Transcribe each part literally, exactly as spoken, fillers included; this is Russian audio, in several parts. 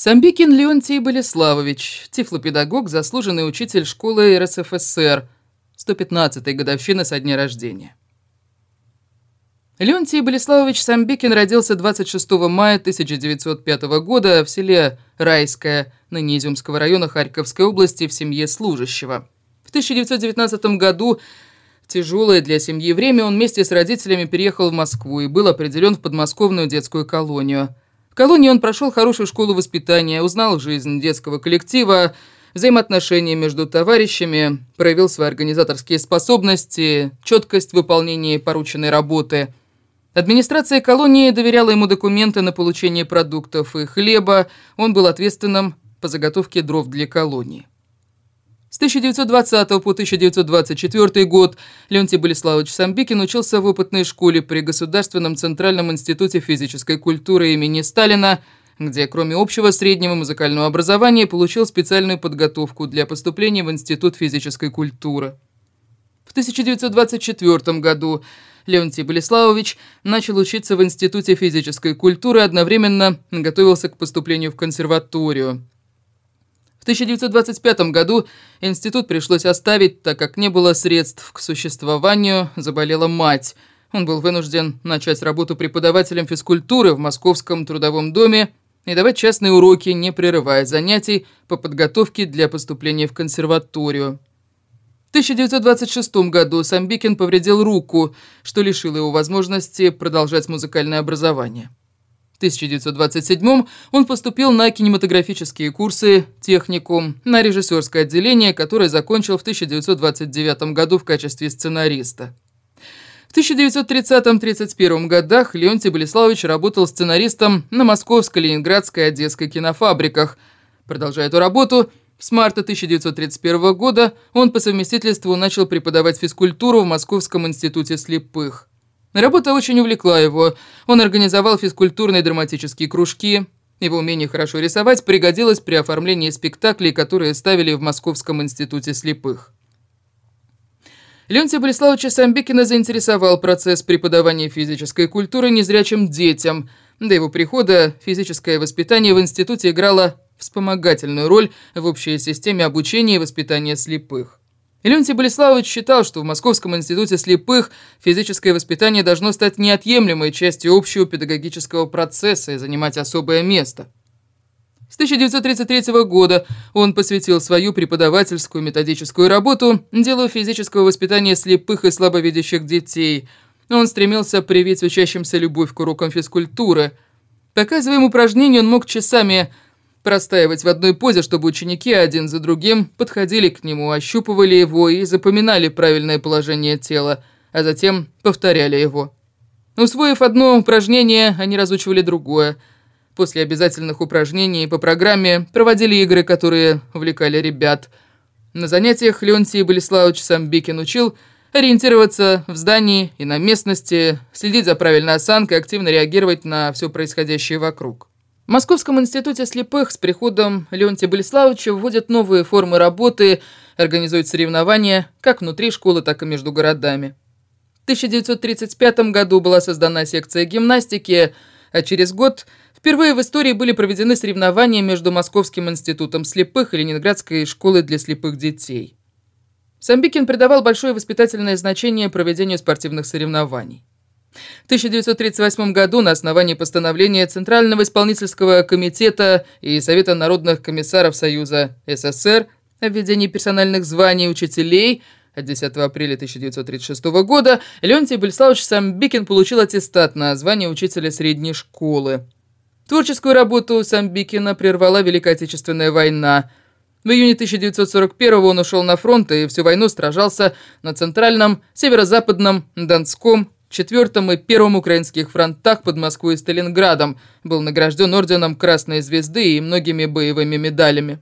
Самбикин Леонтий Болеславович, тифлопедагог, заслуженный учитель школы эр эс эф эс эр, сто пятнадцатая годовщина со дня рождения. Леонтий Болеславович Самбикин родился двадцать шестого мая тысяча девятьсот пятого года в селе Райское, ныне Изюмского района Харьковской области, в семье служащего. В тысяча девятьсот девятнадцатом году, в тяжелое для семьи время, он вместе с родителями переехал в Москву и был определен в подмосковную детскую колонию. В колонии он прошел хорошую школу воспитания, узнал жизнь детского коллектива, взаимоотношения между товарищами, проявил свои организаторские способности, четкость в выполнении порученной работы. Администрация колонии доверяла ему документы на получение продуктов и хлеба, он был ответственным по заготовке дров для колонии. С тысяча девятьсот двадцатого по тысяча девятьсот двадцать четвёртый год Леонтий Болеславович Самбикин учился в опытной школе при Государственном Центральном институте физической культуры имени Сталина, где кроме общего среднего музыкального образования получил специальную подготовку для поступления в Институт физической культуры. В тысяча девятьсот двадцать четвёртом году Леонтий Болеславович начал учиться в Институте физической культуры и одновременно готовился к поступлению в консерваторию. В тысяча девятьсот двадцать пятом году институт пришлось оставить, так как не было средств к существованию, заболела мать. Он был вынужден начать работу преподавателем физкультуры в Московском трудовом доме и давать частные уроки, не прерывая занятий по подготовке для поступления в консерваторию. В тысяча девятьсот двадцать шестом году Самбикин повредил руку, что лишило его возможности продолжать музыкальное образование. В тысяча девятьсот двадцать седьмом он поступил на кинематографические курсы техникум, на режиссерское отделение, которое закончил в тысяча девятьсот двадцать девятом году в качестве сценариста. В тысяча девятьсот тридцатом — тридцать первом годах Леонтий Болеславович работал сценаристом на Московской, Ленинградской и Одесской кинофабриках. Продолжая эту работу, с марта тысяча девятьсот тридцать первого года он по совместительству начал преподавать физкультуру в Московском институте слепых. Работа очень увлекла его. Он организовал физкультурные драматические кружки. Его умение хорошо рисовать пригодилось при оформлении спектаклей, которые ставили в Московском институте слепых. Леонтия Болеславовича Самбикина заинтересовал процесс преподавания физической культуры незрячим детям. До его прихода физическое воспитание в институте играло вспомогательную роль в общей системе обучения и воспитания слепых. Леонтий Болеславович считал, что в Московском институте слепых физическое воспитание должно стать неотъемлемой частью общего педагогического процесса и занимать особое место. С тысяча девятьсот тридцать третьего года он посвятил свою преподавательскую методическую работу делу физического воспитания слепых и слабовидящих детей. Он стремился привить учащимся любовь к урокам физкультуры. Показывая им упражнения, он мог часами простаивать в одной позе, чтобы ученики один за другим подходили к нему, ощупывали его и запоминали правильное положение тела, а затем повторяли его. Усвоив одно упражнение, они разучивали другое. После обязательных упражнений по программе проводили игры, которые увлекали ребят. На занятиях Леонтий Болеславович Самбикин учил ориентироваться в здании и на местности, следить за правильной осанкой, активно реагировать на все происходящее вокруг. В Московском институте слепых с приходом Леонтия Болеславовича вводят новые формы работы, организуют соревнования как внутри школы, так и между городами. В тысяча девятьсот тридцать пятом году была создана секция гимнастики, а через год впервые в истории были проведены соревнования между Московским институтом слепых и Ленинградской школой для слепых детей. Самбикин придавал большое воспитательное значение проведению спортивных соревнований. В тысяча девятьсот тридцать восьмом году на основании постановления Центрального исполнительского комитета и Совета народных комиссаров Союза эс эс эс эр о введении персональных званий учителей от десятого апреля тысяча девятьсот тридцать шестого года Леонтий Болеславович Самбикин получил аттестат на звание учителя средней школы. Творческую работу Самбикина прервала Великая Отечественная война. В июне тысяча девятьсот сорок первого он ушел на фронт и всю войну сражался на Центральном, Северо-Западном, Донском, четвёртом и первом украинских фронтах под Москвой и Сталинградом, был награжден орденом Красной Звезды и многими боевыми медалями.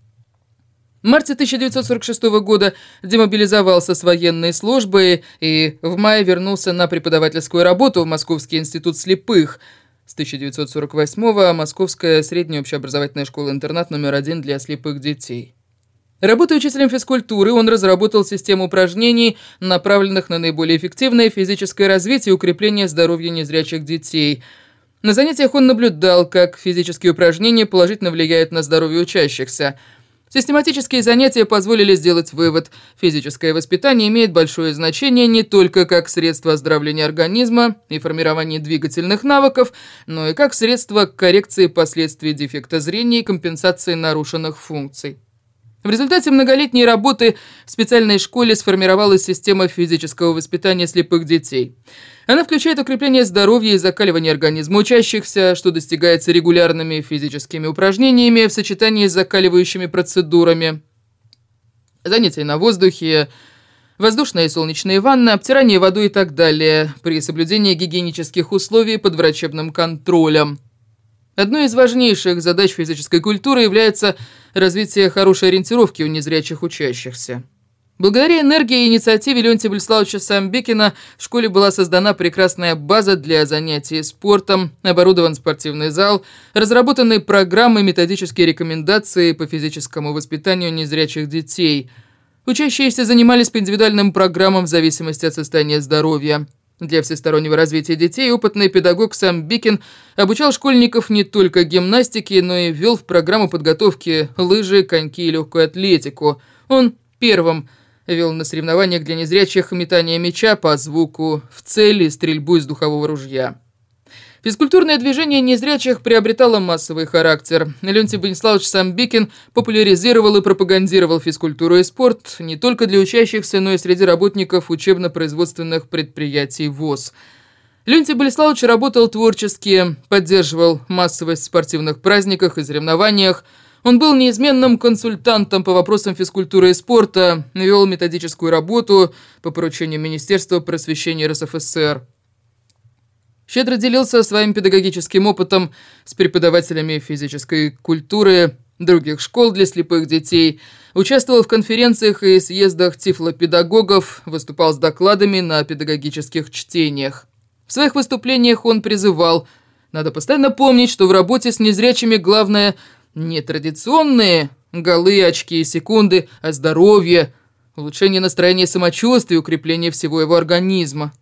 В марте тысяча девятьсот сорок шестого года демобилизовался с военной службы и в мае вернулся на преподавательскую работу в Московский институт слепых. С тысяча девятьсот сорок восьмого Московская средняя общеобразовательная школа-интернат номер один для слепых детей. Работая учителем физкультуры, он разработал систему упражнений, направленных на наиболее эффективное физическое развитие и укрепление здоровья незрячих детей. На занятиях он наблюдал, как физические упражнения положительно влияют на здоровье учащихся. Систематические занятия позволили сделать вывод: физическое воспитание имеет большое значение не только как средство оздоровления организма и формирования двигательных навыков, но и как средство к коррекции последствий дефекта зрения и компенсации нарушенных функций. В результате многолетней работы в специальной школе сформировалась система физического воспитания слепых детей. Она включает укрепление здоровья и закаливание организма учащихся, что достигается регулярными физическими упражнениями в сочетании с закаливающими процедурами. Занятия на воздухе, воздушные и солнечные ванны, обтирание водой и так далее, при соблюдении гигиенических условий под врачебным контролем. Одной из важнейших задач физической культуры является развитие хорошей ориентировки у незрячих учащихся. Благодаря энергии и инициативе Леонтия Болеславовича Самбекина в школе была создана прекрасная база для занятий спортом, оборудован спортивный зал, разработаны программы и методические рекомендации по физическому воспитанию незрячих детей. Учащиеся занимались по индивидуальным программам в зависимости от состояния здоровья. Для всестороннего развития детей опытный педагог Самбекин обучал школьников не только гимнастике, но и ввел в программу подготовки лыжи, коньки и легкую атлетику. Он первым вел на соревнованиях для незрячих метание мяча по звуку в цель и стрельбу из духового ружья. Физкультурное движение незрячих приобретало массовый характер. Леонтий Бониславович Самбекин популяризировал и пропагандировал физкультуру и спорт не только для учащихся, но и среди работников учебно-производственных предприятий ВОС. Леонтий Болеславович работал творчески, поддерживал массовость в спортивных праздниках и соревнованиях. Он был неизменным консультантом по вопросам физкультуры и спорта, вел методическую работу по поручению Министерства просвещения РСФСР. Щедро делился своим педагогическим опытом с преподавателями физической культуры других школ для слепых детей, участвовал в конференциях и съездах тифлопедагогов, выступал с докладами на педагогических чтениях. В своих выступлениях он призывал: надо постоянно помнить, что в работе с незрячими главное не традиционные голы, очки и секунды, а здоровье, улучшение настроения и самочувствия, укрепление всего его организма.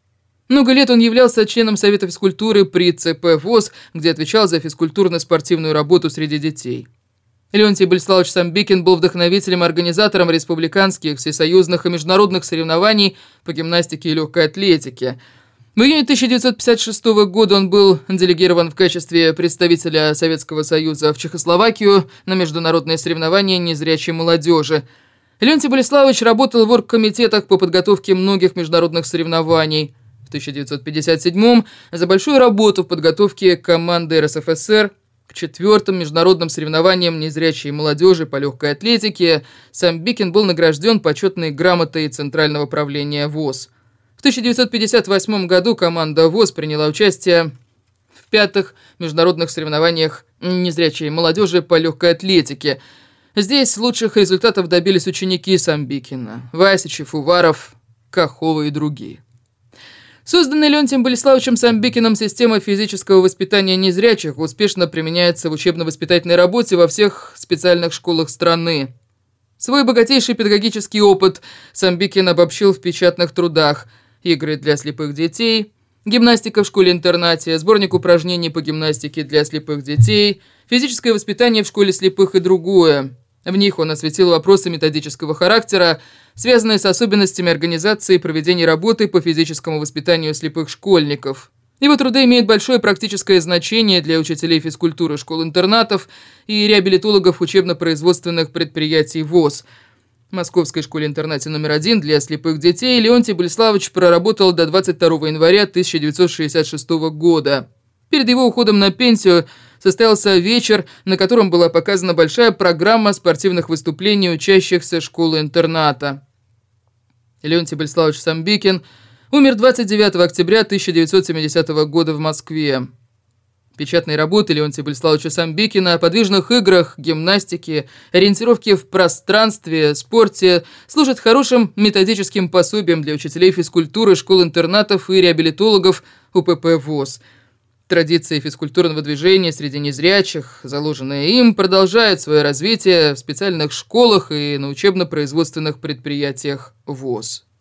Много лет он являлся членом Совета физкультуры при ЦП ВОС, где отвечал за физкультурно-спортивную работу среди детей. Леонтий Болеславович Самбекин был вдохновителем и организатором республиканских, всесоюзных и международных соревнований по гимнастике и легкой атлетике. В июне тысяча девятьсот пятьдесят шестого года он был делегирован в качестве представителя Советского Союза в Чехословакию на международные соревнования незрячей молодежи. Леонтий Болеславович работал в оргкомитетах по подготовке многих международных соревнований. В тысяча девятьсот пятьдесят седьмом за большую работу в подготовке команды РСФСР к четвертым международным соревнованиям незрячей молодежи по легкой атлетике Самбекин был награжден почетной грамотой Центрального правления ВОС. В тысяча девятьсот пятьдесят восьмом году команда ВОС приняла участие в пятых международных соревнованиях незрячей молодежи по легкой атлетике. Здесь лучших результатов добились ученики Самбекина: Васичев, Уваров, Кахова и другие. Созданная Леонтием Болеславовичем Самбекиным система физического воспитания незрячих успешно применяется в учебно-воспитательной работе во всех специальных школах страны. Свой богатейший педагогический опыт Самбекин обобщил в печатных трудах: «Игры для слепых детей», «Гимнастика в школе-интернате», «Сборник упражнений по гимнастике для слепых детей», «Физическое воспитание в школе слепых» и другое. В них он осветил вопросы методического характера, связанные с особенностями организации и проведения работы по физическому воспитанию слепых школьников. Его труды имеют большое практическое значение для учителей физкультуры школ-интернатов и реабилитологов учебно-производственных предприятий ВОС. В Московской школе-интернате номер один для слепых детей Леонтий Болеславович проработал до двадцать второго января тысяча девятьсот шестьдесят шестого года. Перед его уходом на пенсию состоялся вечер, на котором была показана большая программа спортивных выступлений учащихся школы-интерната. Леонтий Болеславович Самбекин умер двадцать девятого октября тысяча девятьсот семидесятого года в Москве. Печатные работы Леонтия Болеславовича Самбекина о подвижных играх, гимнастике, ориентировке в пространстве, спорте служат хорошим методическим пособием для учителей физкультуры, школ-интернатов и реабилитологов УПП ВОС. Традиции физкультурного движения среди незрячих, заложенные им, продолжают свое развитие в специальных школах и на учебно-производственных предприятиях ВОС.